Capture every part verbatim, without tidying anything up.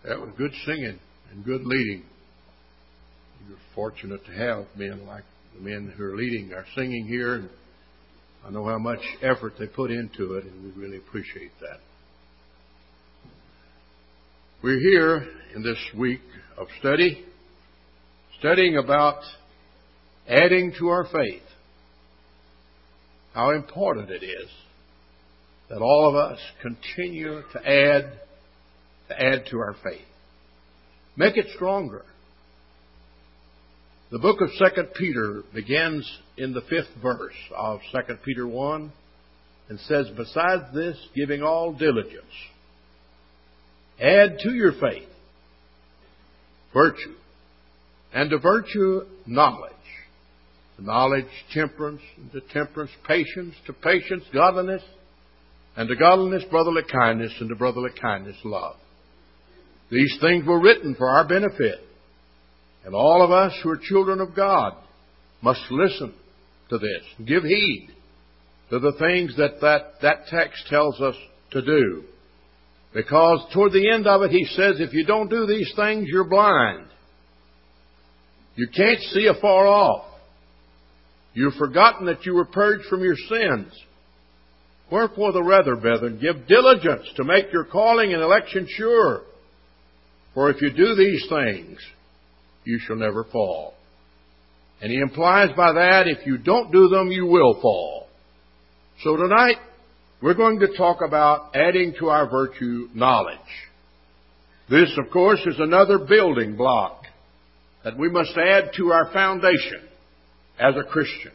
That was good singing and good leading. You're fortunate to have men like the men who are leading our singing here. And I know how much effort they put into it, and we really appreciate that. We're here in this week of study, studying about adding to our faith. How important it is that all of us continue to add, to add to our faith. Make it stronger. The book of Second Peter begins in the fifth verse of Second Peter one and says, "Besides this, giving all diligence, add to your faith virtue, and to virtue knowledge, to knowledge temperance, and to temperance patience, to patience godliness, and to godliness brotherly kindness, and to brotherly kindness love." These things were written for our benefit. And all of us who are children of God must listen to this, give heed to the things that that, that text tells us to do. Because toward the end of it, he says, if you don't do these things, you're blind. You can't see afar off. You've forgotten that you were purged from your sins. Wherefore the rather, brethren, give diligence to make your calling and election sure. For if you do these things, you shall never fall. And he implies by that, if you don't do them, you will fall. So tonight, we're going to talk about adding to our virtue knowledge. This, of course, is another building block that we must add to our foundation as a Christian.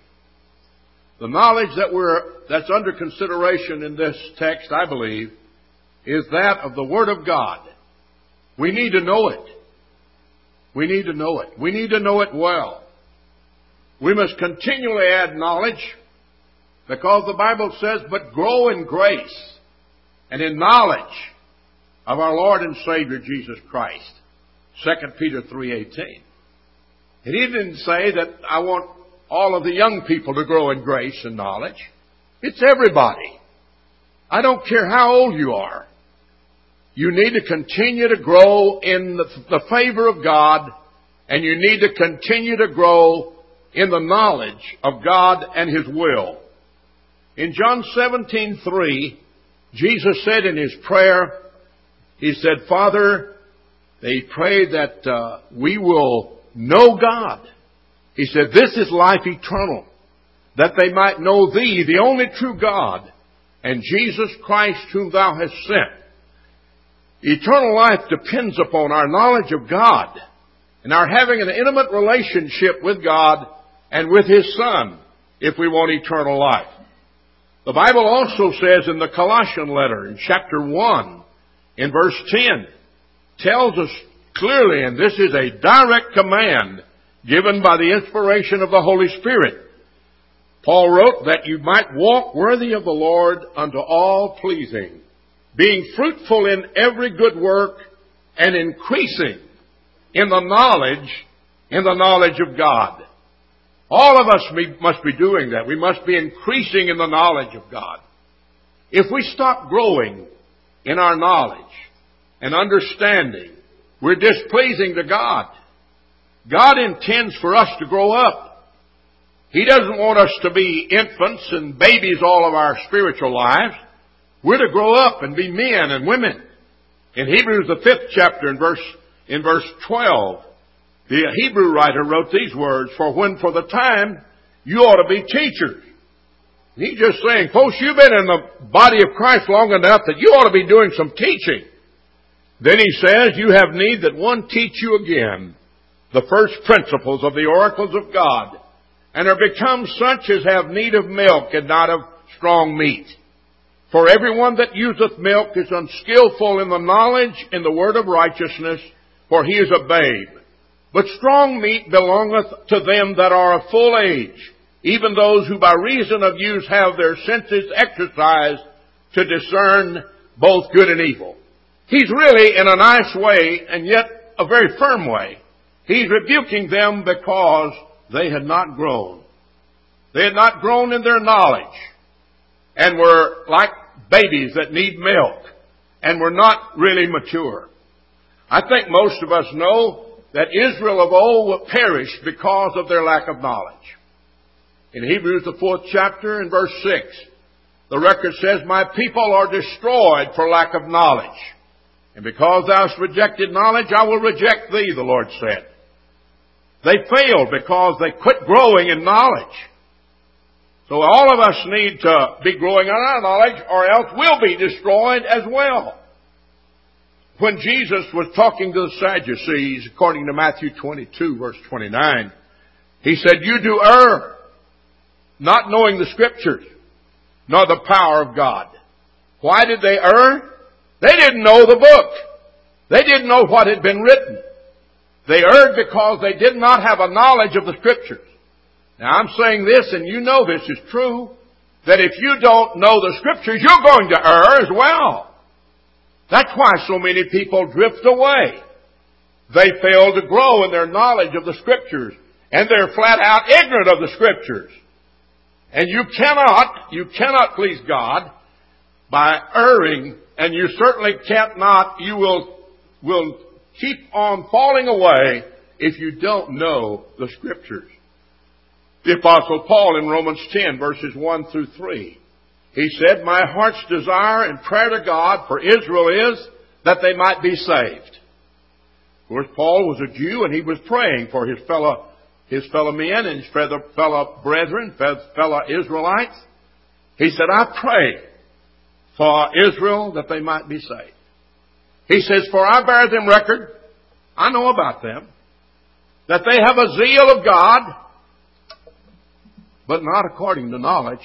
The knowledge that we're, that's under consideration in this text, I believe, is that of the Word of God. We need to know it. We need to know it. We need to know it well. We must continually add knowledge because the Bible says, but grow in grace and in knowledge of our Lord and Savior Jesus Christ. Second Peter three eighteen. And he didn't say that I want all of the young people to grow in grace and knowledge. It's everybody. I don't care how old you are. You need to continue to grow in the, the favor of God, and you need to continue to grow in the knowledge of God and His will. In John seventeen three, Jesus said in His prayer, He said, Father, they pray that uh, we will know God. He said, this is life eternal, that they might know Thee, the only true God, and Jesus Christ whom Thou hast sent. Eternal life depends upon our knowledge of God and our having an intimate relationship with God and with His Son if we want eternal life. The Bible also says in the Colossian letter in chapter one in verse ten tells us clearly, and this is a direct command given by the inspiration of the Holy Spirit. Paul wrote that you might walk worthy of the Lord unto all pleasing, being fruitful in every good work and increasing in the knowledge, in the knowledge of God. All of us must be doing that. We must be increasing in the knowledge of God. If we stop growing in our knowledge and understanding, we're displeasing to God. God intends for us to grow up. He doesn't want us to be infants and babies all of our spiritual lives. We're to grow up and be men and women. In Hebrews, the fifth chapter, in verse, in verse twelve, the Hebrew writer wrote these words, for when for the time you ought to be teachers. He's just saying, folks, you've been in the body of Christ long enough that you ought to be doing some teaching. Then he says, you have need that one teach you again the first principles of the oracles of God, and are become such as have need of milk and not of strong meat. For everyone that useth milk is unskillful in the knowledge in the word of righteousness, for he is a babe. But strong meat belongeth to them that are of full age, even those who by reason of use have their senses exercised to discern both good and evil. He's really, in a nice way, and yet a very firm way, he's rebuking them because they had not grown. They had not grown in their knowledge, and were like babies that need milk, and were not really mature. I think most of us know that Israel of old perished because of their lack of knowledge. In Hebrews, the fourth chapter, in verse six, the record says, "My people are destroyed for lack of knowledge. And because thou hast rejected knowledge, I will reject thee," the Lord said. They failed because they quit growing in knowledge. So all of us need to be growing in our knowledge, or else we'll be destroyed as well. When Jesus was talking to the Sadducees, according to Matthew twenty-two, verse twenty-nine, He said, "You do err, not knowing the Scriptures, nor the power of God." Why did they err? They didn't know the book. They didn't know what had been written. They erred because they did not have a knowledge of the Scriptures. Now I'm saying this, and you know this is true, that if you don't know the Scriptures, you're going to err as well. That's why so many people drift away. They fail to grow in their knowledge of the Scriptures, and they're flat out ignorant of the Scriptures. And you cannot, you cannot please God by erring, and you certainly can't not, you will, will keep on falling away if you don't know the Scriptures. The Apostle Paul in Romans ten, verses one through three, he said, "My heart's desire and prayer to God for Israel is that they might be saved." Of course, Paul was a Jew, and he was praying for his fellow, his fellow men and his fellow brethren, fellow Israelites. He said, "I pray for Israel that they might be saved." He says, "For I bear them record," I know about them, "that they have a zeal of God, but not according to knowledge."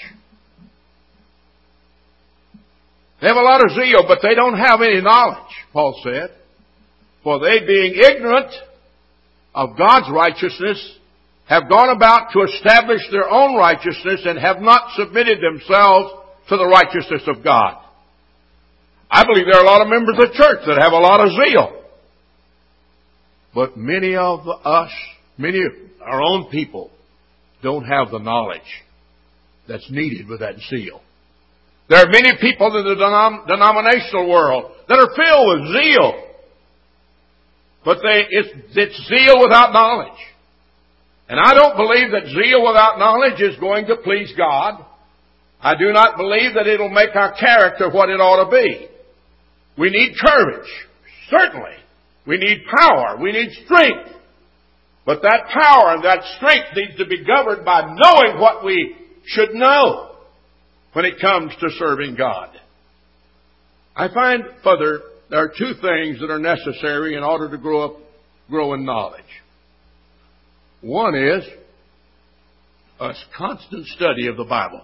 They have a lot of zeal, but they don't have any knowledge, Paul said. "For they, being ignorant of God's righteousness, have gone about to establish their own righteousness and have not submitted themselves to the righteousness of God." I believe there are a lot of members of the church that have a lot of zeal. But many of us, many of our own people, don't have the knowledge that's needed with that zeal. There are many people in the denom- denominational world that are filled with zeal. But they, it's, it's zeal without knowledge. And I don't believe that zeal without knowledge is going to please God. I do not believe that it'll make our character what it ought to be. We need courage, certainly. We need power. We need strength. But that power and that strength needs to be governed by knowing what we should know when it comes to serving God. I find further there are two things that are necessary in order to grow up, grow in knowledge. One is a constant study of the Bible.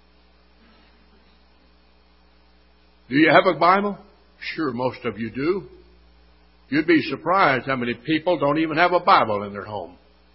Do you have a Bible? Sure, most of you do. You'd be surprised how many people don't even have a Bible in their home.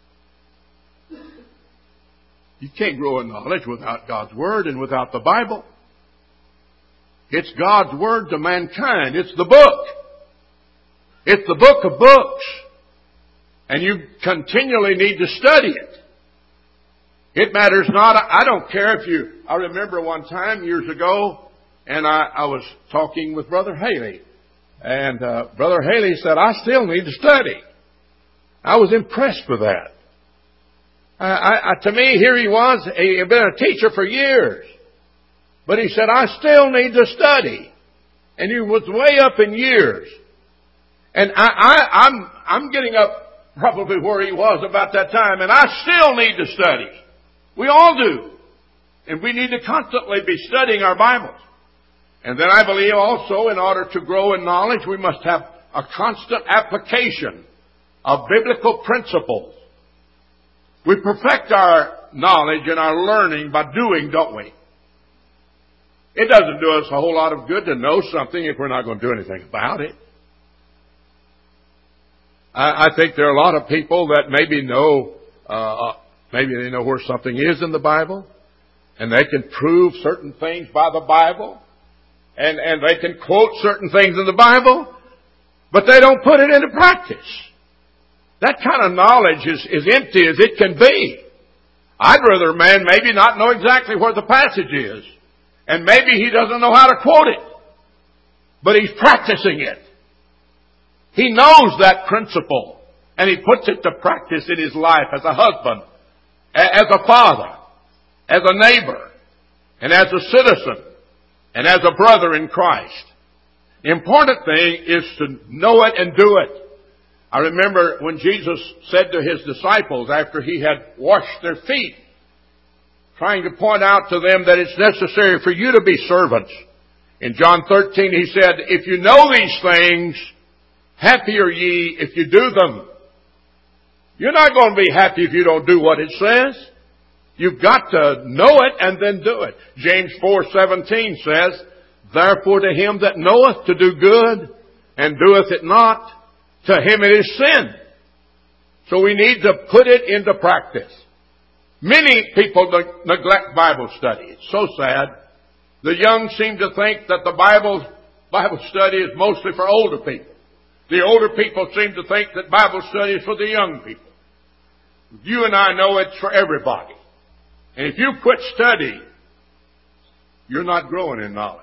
You can't grow in knowledge without God's Word and without the Bible. It's God's Word to mankind. It's the book. It's the book of books. And you continually need to study it. It matters not. I don't care if you... I remember one time years ago, and I, I was talking with Brother Haley. And uh, Brother Haley said, "I still need to study." I was impressed with that. I, I, to me, here he was. He had been a teacher for years. But he said, "I still need to study." And he was way up in years. And I, I, I'm, I'm getting up probably where he was about that time. And I still need to study. We all do. And we need to constantly be studying our Bibles. And then I believe also in order to grow in knowledge, we must have a constant application of biblical principles. We perfect our knowledge and our learning by doing, don't we? It doesn't do us a whole lot of good to know something if we're not going to do anything about it. I, I think there are a lot of people that maybe know, uh, maybe they know where something is in the Bible, and they can prove certain things by the Bible. And, and they can quote certain things in the Bible, but they don't put it into practice. That kind of knowledge is, is empty as it can be. I'd rather a man maybe not know exactly where the passage is. And maybe he doesn't know how to quote it. But he's practicing it. He knows that principle, and he puts it to practice in his life as a husband, as a father, as a neighbor, and as a citizen, and as a brother in Christ. The important thing is to know it and do it. I remember when Jesus said to his disciples after he had washed their feet, trying to point out to them that it's necessary for you to be servants. In John thirteen he said, if you know these things, happy are ye if you do them. You're not going to be happy if you don't do what it says. You've got to know it and then do it. James four seventeen says, therefore to him that knoweth to do good and doeth it not, to him it is sin. So we need to put it into practice. Many people neglect Bible study. It's so sad. The young seem to think that the Bible, Bible study is mostly for older people. The older people seem to think that Bible study is for the young people. You and I know it's for everybody. And if you quit studying, you're not growing in knowledge.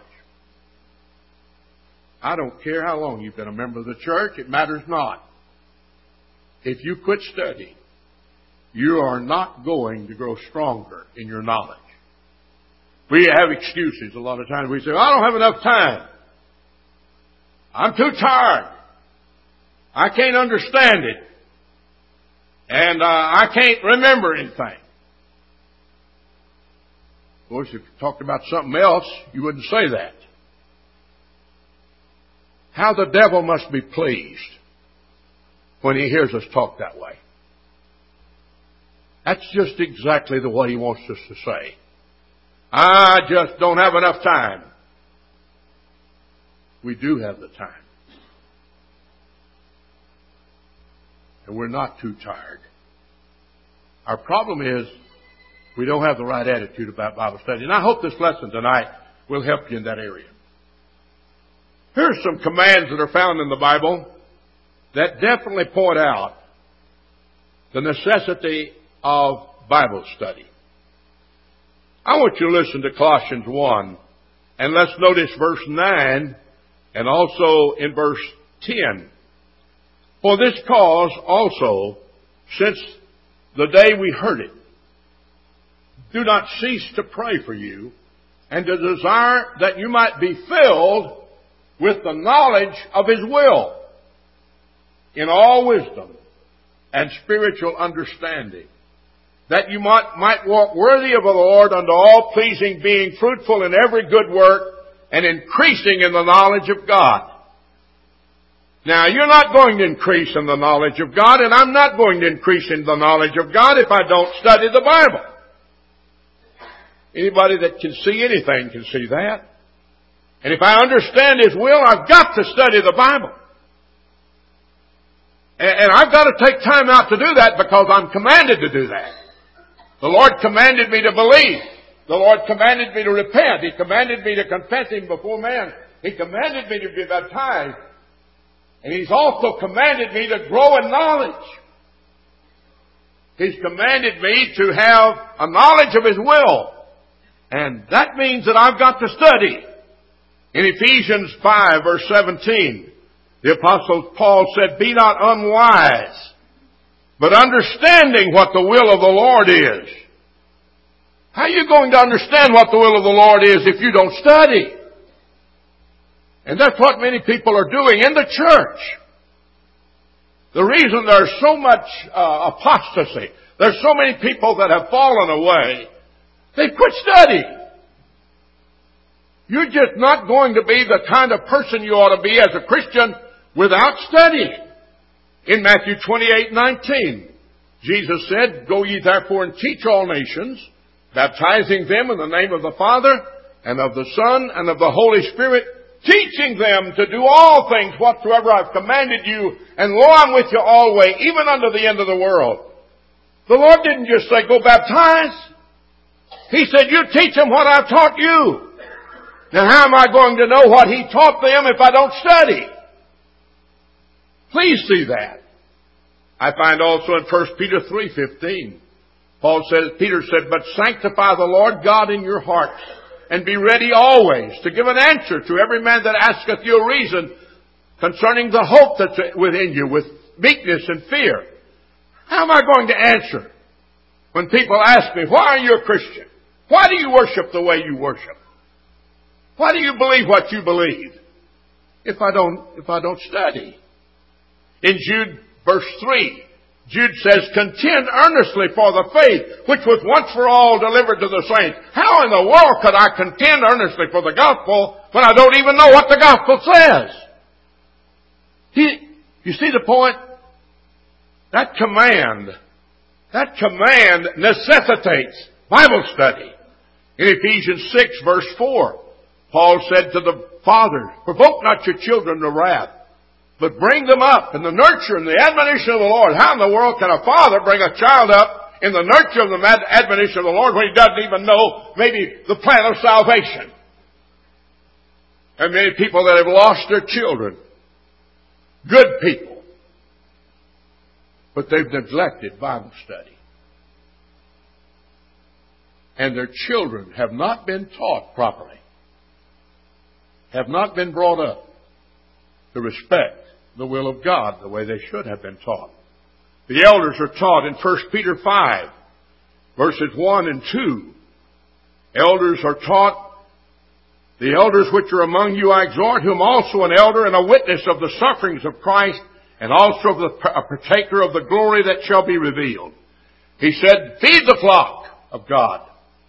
I don't care how long you've been a member of the church. It matters not. If you quit studying, you are not going to grow stronger in your knowledge. We have excuses a lot of times. We say, I don't have enough time. I'm too tired. I can't understand it. And uh, I can't remember anything. Of course, if you talked about something else, you wouldn't say that. How the devil must be pleased when he hears us talk that way. That's just exactly the way he wants us to say. I just don't have enough time. We do have the time. And we're not too tired. Our problem is we don't have the right attitude about Bible study. And I hope this lesson tonight will help you in that area. Here are some commands that are found in the Bible that definitely point out the necessity of Bible study. I want you to listen to Colossians one, and let's notice verse nine and also in verse ten. For this cause also, since the day we heard it, do not cease to pray for you, and to desire that you might be filled with the knowledge of His will, in all wisdom and spiritual understanding, that you might, might walk worthy of the Lord unto all pleasing, being fruitful in every good work, and increasing in the knowledge of God. Now, you're not going to increase in the knowledge of God, and I'm not going to increase in the knowledge of God if I don't study the Bible. Anybody that can see anything can see that. And if I understand His will, I've got to study the Bible. And I've got to take time out to do that because I'm commanded to do that. The Lord commanded me to believe. The Lord commanded me to repent. He commanded me to confess Him before man. He commanded me to be baptized. And He's also commanded me to grow in knowledge. He's commanded me to have a knowledge of His will. And that means that I've got to study. In Ephesians five, verse seventeen, the Apostle Paul said, be not unwise, but understanding what the will of the Lord is. How are you going to understand what the will of the Lord is if you don't study? And that's what many people are doing in the church. The reason there's so much uh, apostasy, there's so many people that have fallen away, they quit studying. You're just not going to be the kind of person you ought to be as a Christian without studying. In Matthew twenty-eight nineteen, Jesus said, go ye therefore and teach all nations, baptizing them in the name of the Father and of the Son and of the Holy Spirit, teaching them to do all things whatsoever I've commanded you, and lo, I'm with you always, even unto the end of the world. The Lord didn't just say, go baptize. He said, you teach them what I've taught you. Now how am I going to know what He taught them if I don't study? Please see that. I find also in First Peter three fifteen, Paul says, Peter said, but sanctify the Lord God in your hearts, and be ready always to give an answer to every man that asketh you a reason concerning the hope that's within you with meekness and fear. How am I going to answer when people ask me, why are you a Christian? Why do you worship the way you worship? Why do you believe what you believe? If I don't, if I don't study. In Jude verse three, Jude says, contend earnestly for the faith which was once for all delivered to the saints. How in the world could I contend earnestly for the gospel when I don't even know what the gospel says? He, you see the point? That command, that command necessitates Bible study. In Ephesians six verse four, Paul said to the fathers, provoke not your children to wrath, but bring them up in the nurture and the admonition of the Lord. How in the world can a father bring a child up in the nurture and the admonition of the Lord when he doesn't even know maybe the plan of salvation? There are many people that have lost their children. Good people. But they've neglected Bible study. And their children have not been taught properly. Have not been brought up to respect the will of God the way they should have been taught. The elders are taught in First Peter five, verses one and two. Elders are taught, the elders which are among you I exhort, whom also an elder and a witness of the sufferings of Christ, and also of the, a partaker of the glory that shall be revealed. He said, feed the flock of God,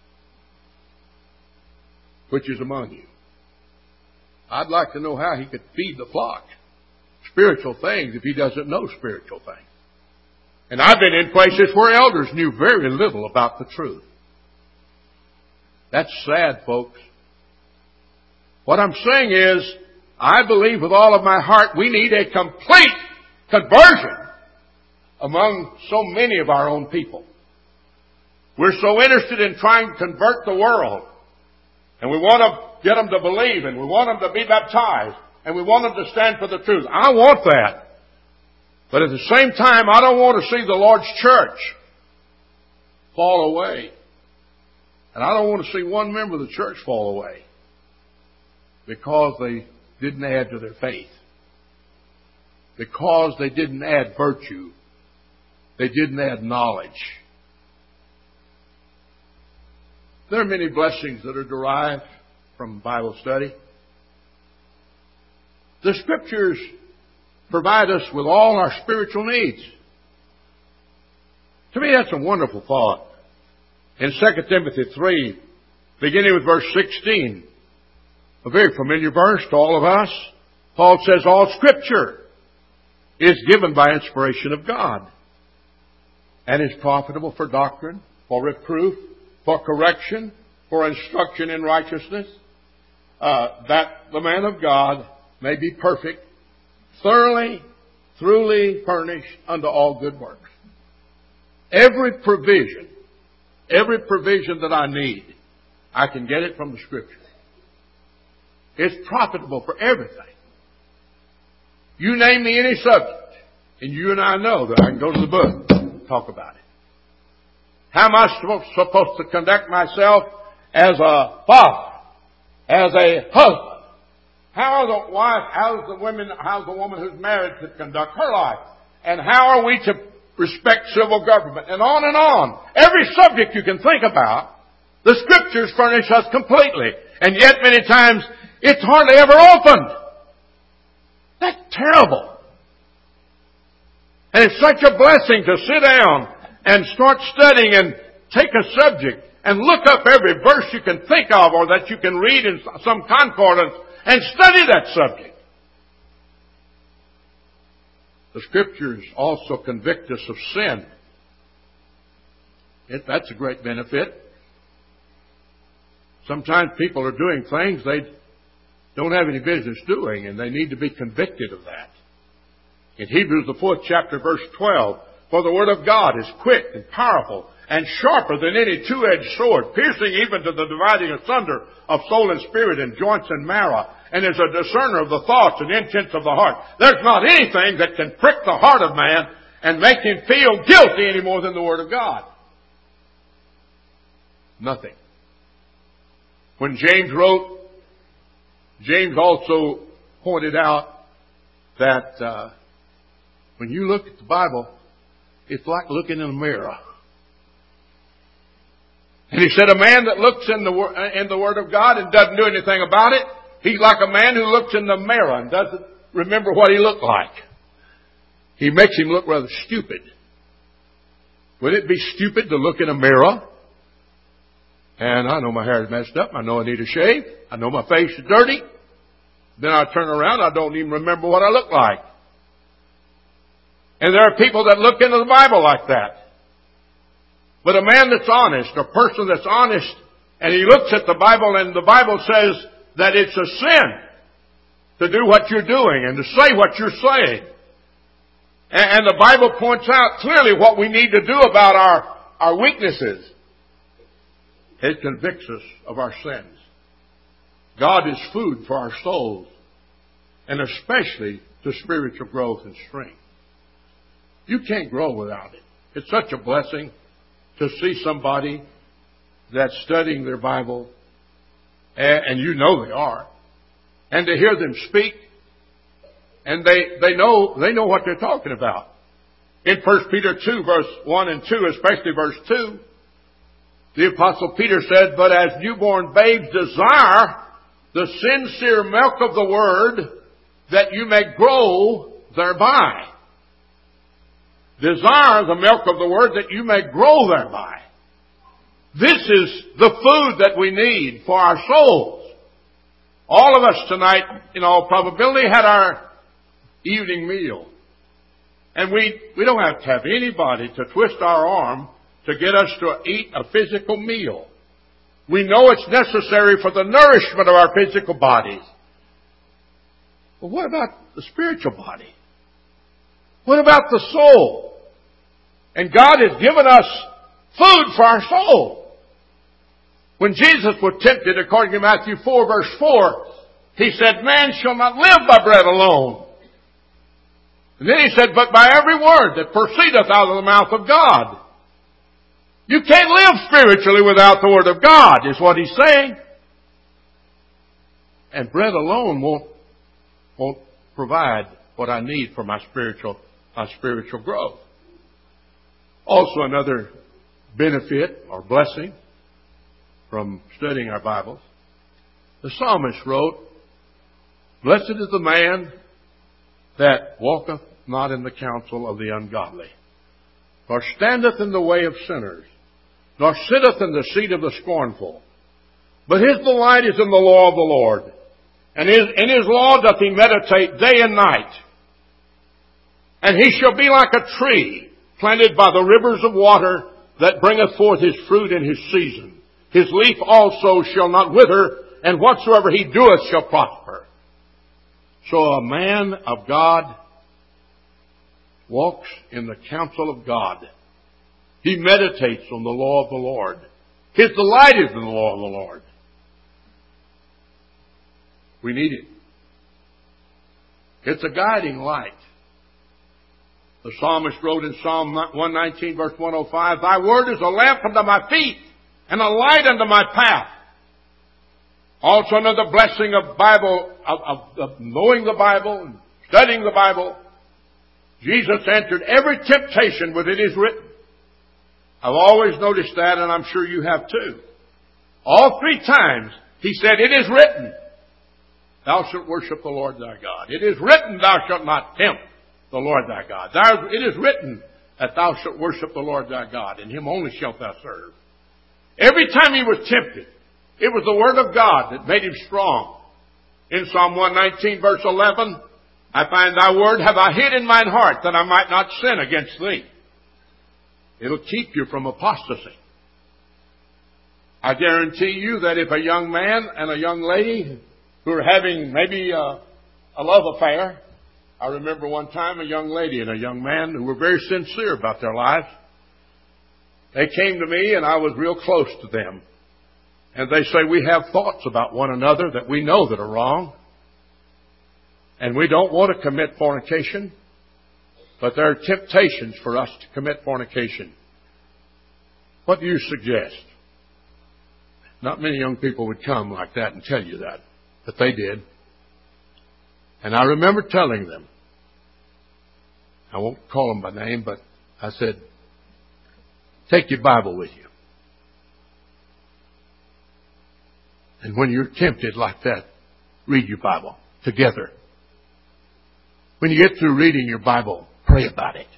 which is among you. I'd like to know how he could feed the flock spiritual things if he doesn't know spiritual things. And I've been in places where elders knew very little about the truth. That's sad, folks. What I'm saying is, I believe with all of my heart we need a complete conversion among so many of our own people. We're so interested in trying to convert the world. And we want to get them to believe, and we want them to be baptized, and we want them to stand for the truth. I want that. But at the same time, I don't want to see the Lord's church fall away. And I don't want to see one member of the church fall away because they didn't add to their faith. Because they didn't add virtue. They didn't add knowledge. There are many blessings that are derived from Bible study. The Scriptures provide us with all our spiritual needs. To me, that's a wonderful thought. In Second Timothy three, beginning with verse sixteen, a very familiar verse to all of us, Paul says, all Scripture is given by inspiration of God and is profitable for doctrine, for reproof, for correction, for instruction in righteousness, uh, that the man of God may be perfect, thoroughly, truly furnished unto all good works. Every provision, every provision that I need, I can get it from the Scripture. It's profitable for everything. You name me any subject, and you and I know that I can go to the book and talk about it. How am I supposed to conduct myself as a father, as a husband? How is the wife, how is the woman, how's the woman who's married to conduct her life? And how are we to respect civil government? And on and on. Every subject you can think about, the Scriptures furnish us completely. And yet many times, it's hardly ever opened. That's terrible. And it's such a blessing to sit down and start studying and take a subject and look up every verse you can think of or that you can read in some concordance and study that subject. The Scriptures also convict us of sin. It, that's a great benefit. Sometimes people are doing things they don't have any business doing, and they need to be convicted of that. In Hebrews, the fourth chapter, verse twelve, for the Word of God is quick and powerful and sharper than any two-edged sword, piercing even to the dividing asunder of soul and spirit and joints and marrow, and is a discerner of the thoughts and intents of the heart. There's not anything that can prick the heart of man and make him feel guilty any more than the Word of God. Nothing. When James wrote, James also pointed out that uh, when you look at the Bible, it's like looking in a mirror. And he said, a man that looks in the, in the Word of God and doesn't do anything about it, he's like a man who looks in the mirror and doesn't remember what he looked like. He makes him look rather stupid. Would it be stupid to look in a mirror? And I know my hair is messed up. I know I need a shave. I know my face is dirty. Then I turn around, I don't even remember what I look like. And there are people that look into the Bible like that. But a man that's honest, a person that's honest, and he looks at the Bible and the Bible says that it's a sin to do what you're doing and to say what you're saying. And the Bible points out clearly what we need to do about our, our weaknesses. It convicts us of our sins. God is food for our souls, and especially to spiritual growth and strength. You can't grow without it. It's such a blessing to see somebody that's studying their Bible, and you know they are, and to hear them speak, and they, they know they know what they're talking about. In First Peter two, verse one and two, especially verse two, the Apostle Peter said, but as newborn babes desire the sincere milk of the Word, that you may grow thereby. Desire the milk of the Word that you may grow thereby. This is the food that we need for our souls. All of us tonight, in all probability, had our evening meal. And we, we don't have to have anybody to twist our arm to get us to eat a physical meal. We know it's necessary for the nourishment of our physical bodies. But what about the spiritual body? What about the soul? And God has given us food for our soul. When Jesus was tempted, according to Matthew four, verse four, He said, man shall not live by bread alone. And then He said, but by every word that proceedeth out of the mouth of God. You can't live spiritually without the Word of God, is what He's saying. And bread alone won't, won't provide what I need for my spiritual, my spiritual growth. Also another benefit or blessing from studying our Bibles. The psalmist wrote, blessed is the man that walketh not in the counsel of the ungodly, nor standeth in the way of sinners, nor sitteth in the seat of the scornful. But his delight is in the law of the Lord, and his, in his law doth he meditate day and night. And he shall be like a tree planted by the rivers of water, that bringeth forth his fruit in his season. His leaf also shall not wither, and whatsoever he doeth shall prosper. So a man of God walks in the counsel of God. He meditates on the law of the Lord. His delight is in the law of the Lord. We need it. It's a guiding light. The psalmist wrote in Psalm one nineteen, verse one oh five, thy word is a lamp unto my feet and a light unto my path. Also another blessing of Bible, of, of, of knowing the Bible and studying the Bible. Jesus answered every temptation with it is written. I've always noticed that, and I'm sure you have too. All three times He said, it is written, thou shalt worship the Lord thy God. It is written, thou shalt not tempt the Lord thy God. Thou, it is written that thou shalt worship the Lord thy God, and Him only shalt thou serve. Every time he was tempted, it was the Word of God that made him strong. In Psalm one nineteen, verse eleven, I find thy word have I hid in mine heart, that I might not sin against thee. It'll keep you from apostasy. I guarantee you that if a young man and a young lady who are having maybe a, a love affair, I remember one time a young lady and a young man who were very sincere about their lives. They came to me and I was real close to them. And they say, we have thoughts about one another that we know that are wrong. And we don't want to commit fornication. But there are temptations for us to commit fornication. What do you suggest? Not many young people would come like that and tell you that. But they did. And I remember telling them, I won't call them by name, but I said, take your Bible with you. And when you're tempted like that, read your Bible together. When you get through reading your Bible, pray about it.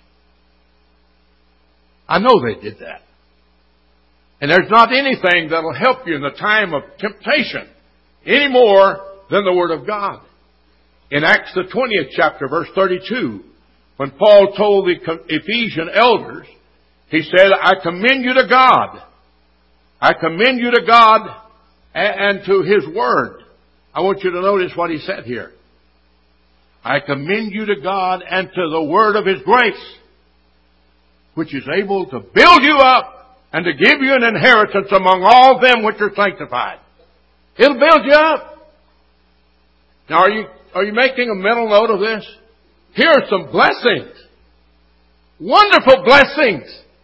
I know they did that. And there's not anything that'll help you in the time of temptation any more than the Word of God. In Acts the twentieth chapter, verse thirty-two, when Paul told the Ephesian elders, he said, I commend you to God. I commend you to God and to His Word. I want you to notice what he said here. I commend you to God and to the Word of His grace, which is able to build you up and to give you an inheritance among all them which are sanctified. It'll build you up. Now, are you, are you making a mental note of this? Here are some blessings. Wonderful blessings.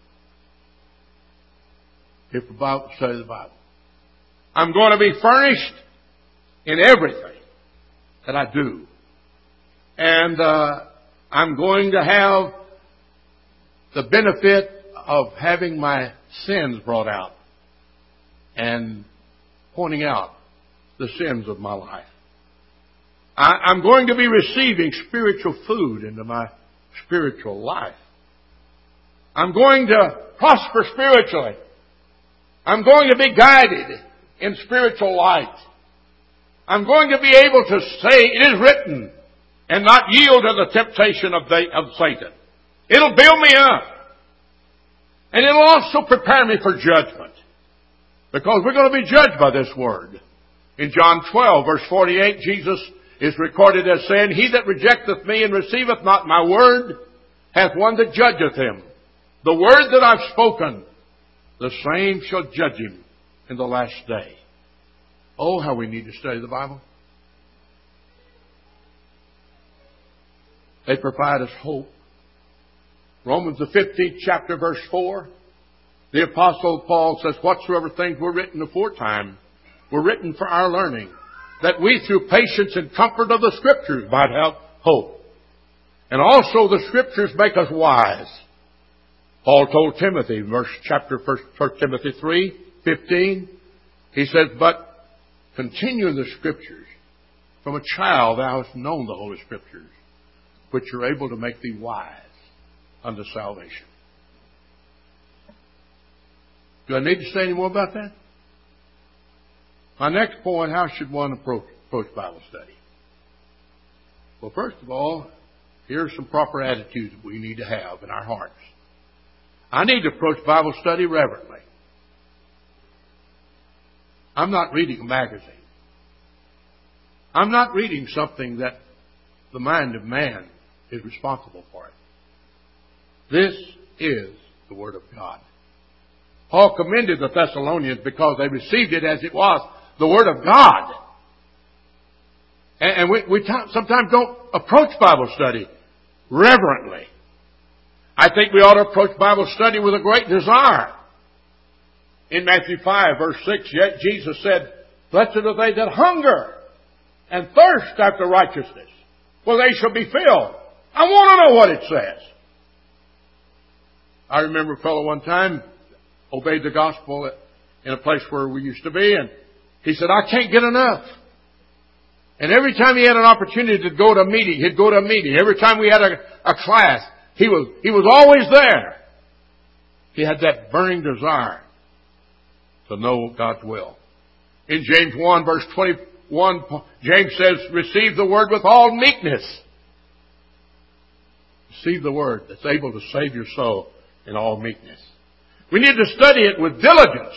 If the Bible study the Bible. I'm going to be furnished in everything that I do. And uh, I'm going to have the benefit of having my sins brought out and pointing out the sins of my life. I, I'm going to be receiving spiritual food into my spiritual life. I'm going to prosper spiritually. I'm going to be guided in spiritual light. I'm going to be able to say, it is written, and not yield to the temptation of, the, of Satan. It'll build me up. And it'll also prepare me for judgment. Because we're going to be judged by this Word. In John twelve, verse forty-eight, Jesus is recorded as saying, He that rejecteth me and receiveth not my word hath one that judgeth him. The word that I've spoken, the same shall judge him in the last day. Oh, how we need to study the Bible. They provide us hope. Romans the fifteenth chapter, verse four. The Apostle Paul says, whatsoever things were written aforetime were written for our learning, that we through patience and comfort of the Scriptures might have hope. And also the Scriptures make us wise. Paul told Timothy, verse chapter first Timothy three fifteen, he says, but continue in the Scriptures. From a child thou hast known the Holy Scriptures, which are able to make thee wise unto salvation. Do I need to say any more about that? My next point, how should one approach, approach Bible study? Well, first of all, here are some proper attitudes that we need to have in our hearts. I need to approach Bible study reverently. I'm not reading a magazine. I'm not reading something that the mind of man is responsible for it. This is the Word of God. Paul commended the Thessalonians because they received it as it was, the Word of God. And, and we, we t- sometimes don't approach Bible study reverently. I think we ought to approach Bible study with a great desire. In Matthew five, verse six, yet Jesus said, blessed are they that hunger and thirst after righteousness, for they shall be filled. I want to know what it says. I remember a fellow one time obeyed the gospel in a place where we used to be, and he said, I can't get enough. And every time he had an opportunity to go to a meeting, he'd go to a meeting. Every time we had a, a class, he was, he was always there. He had that burning desire to know God's will. In James one, verse twenty-one, James says, receive the word with all meekness. Receive the word that's able to save your soul in all meekness. We need to study it with diligence.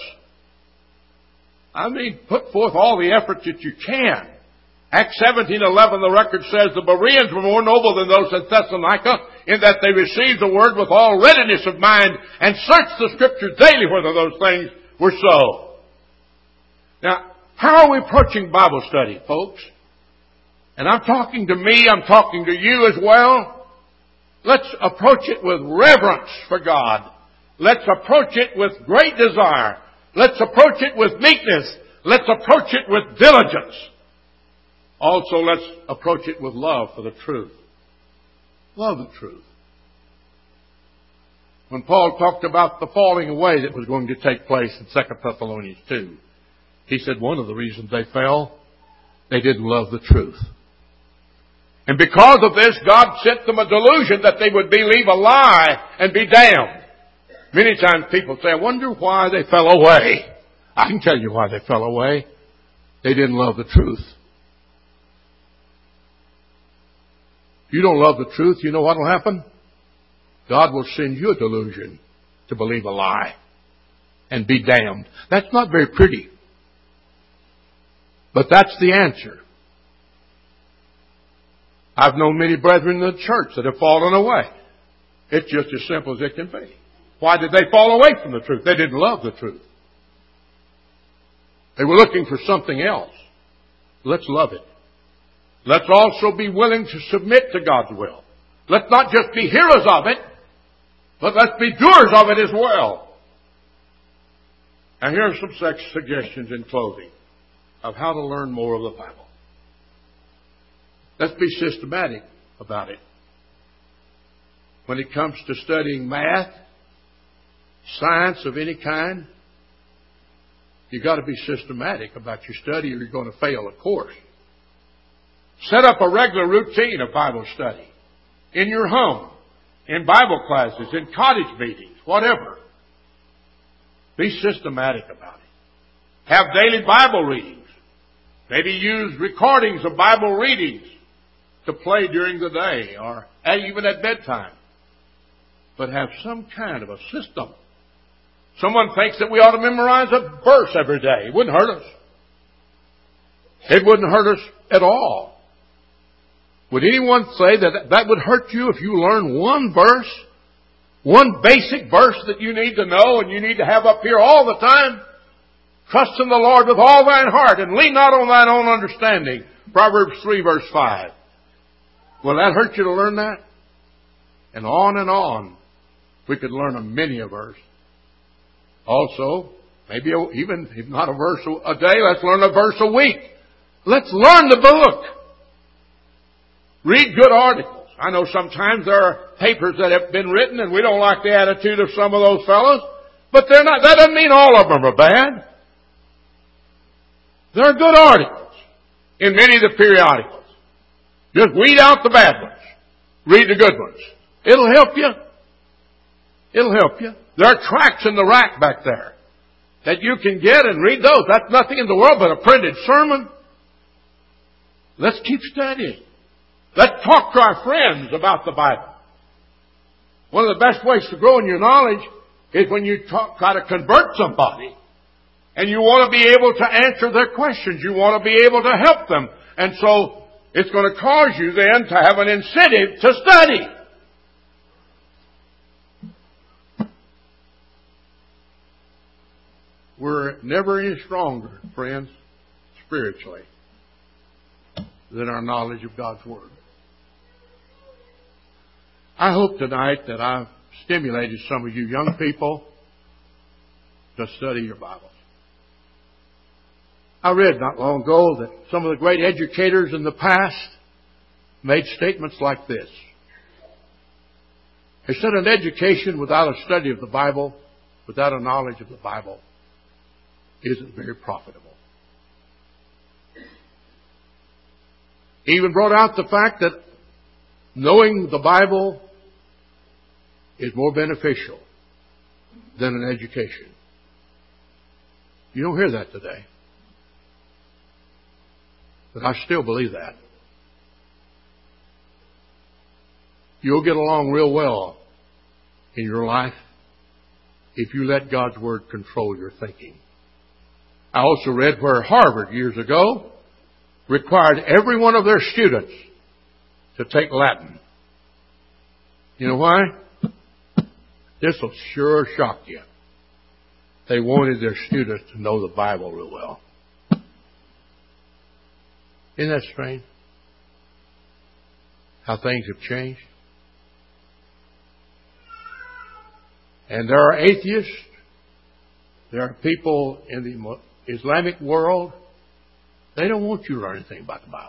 I mean, put forth all the effort that you can. Acts seventeen eleven, the record says, the Bereans were more noble than those at Thessalonica, in that they received the word with all readiness of mind and searched the Scriptures daily whether those things were so. Now, how are we approaching Bible study, folks? And I'm talking to me, I'm talking to you as well. Let's approach it with reverence for God. Let's approach it with great desire. Let's approach it with meekness. Let's approach it with diligence. Also, let's approach it with love for the truth. Love the truth. when Paul talked about the falling away that was going to take place in Second Thessalonians two. He said one of the reasons they fell, they didn't love the truth. And because of this, God sent them a delusion that they would believe a lie and be damned. Many times people say, I wonder why they fell away. I can tell you why they fell away. They didn't love the truth. If you don't love the truth, you know what will happen? God will send you a delusion to believe a lie and be damned. That's not very pretty. But that's the answer. I've known many brethren in the church that have fallen away. It's just as simple as it can be. Why did they fall away from the truth? They didn't love the truth. They were looking for something else. Let's love it. Let's also be willing to submit to God's will. Let's not just be hearers of it, but let's be doers of it as well. And here are some suggestions in closing of how to learn more of the Bible. Let's be systematic about it. When it comes to studying math, science of any kind, you've got to be systematic about your study or you're going to fail a course. Set up a regular routine of Bible study in your home, in Bible classes, in cottage meetings, whatever. Be systematic about it. Have daily Bible readings. Maybe use recordings of Bible readings to play during the day or even at bedtime. But have some kind of a system. Someone thinks that we ought to memorize a verse every day. It wouldn't hurt us. It wouldn't hurt us at all. Would anyone say that that would hurt you if you learn one verse? One basic verse that you need to know and you need to have up here all the time? Trust in the Lord with all thine heart and lean not on thine own understanding. Proverbs three verse five. Will that hurt you to learn that? And on and on. We could learn a many a verse. Also, maybe even if not a verse a day, let's learn a verse a week. Let's learn the book. Read good articles. I know sometimes there are papers that have been written and we don't like the attitude of some of those fellows, but they're not, that doesn't mean all of them are bad. There are good articles in many of the periodicals. Just weed out the bad ones. Read the good ones. It'll help you. It'll help you. There are tracts in the rack back there that you can get and read those. That's nothing in the world but a printed sermon. Let's keep studying. Let's talk to our friends about the Bible. One of the best ways to grow in your knowledge is when you talk, try to convert somebody and you want to be able to answer their questions. You want to be able to help them. And so it's going to cause you then to have an incentive to study. We're never any stronger, friends, spiritually, than our knowledge of God's Word. I hope tonight that I've stimulated some of you young people to study your Bibles. I read not long ago that some of the great educators in the past made statements like this. They said an education without a study of the Bible, without a knowledge of the Bible, isn't very profitable. He even brought out the fact that knowing the Bible is more beneficial than an education. You don't hear that today. But I still believe that. You'll get along real well in your life if you let God's Word control your thinking. I also read where Harvard years ago required every one of their students to take Latin. You know why? This will sure shock you. They wanted their students to know the Bible real well. Isn't that strange? How things have changed. And there are atheists. There are people in the Islamic world. They don't want you to learn anything about the Bible.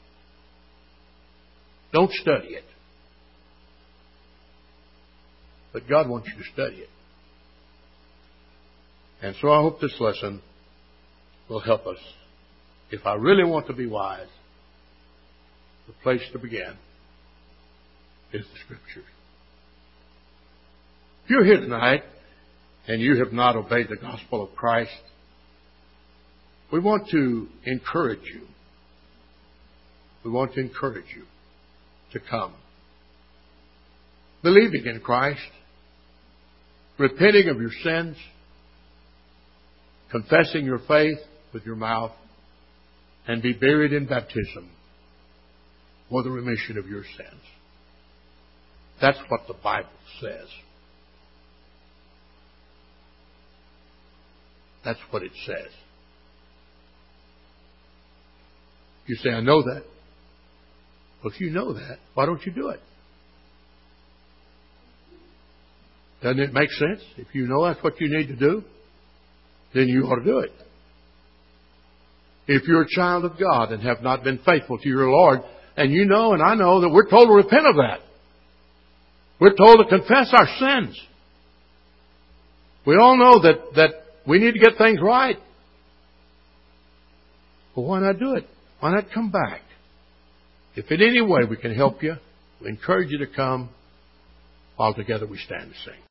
Don't study it. but God wants you to study it. And so I hope this lesson will help us. If I really want to be wise, the place to begin is the Scriptures. If you're here tonight and you have not obeyed the gospel of Christ, we want to encourage you. We want to encourage you to come. Believing in Christ, repenting of your sins, confessing your faith with your mouth, and be buried in baptism for the remission of your sins. That's what the Bible says. That's what it says. You say, I know that. Well, if you know that, why don't you do it? Doesn't it make sense? If you know that's what you need to do, then you ought to do it. If you're a child of God and have not been faithful to your Lord, and you know and I know that we're told to repent of that. We're told to confess our sins. We all know that, that we need to get things right. Well, why not do it? Why not come back? If in any way we can help you, we encourage you to come while together we stand and sing.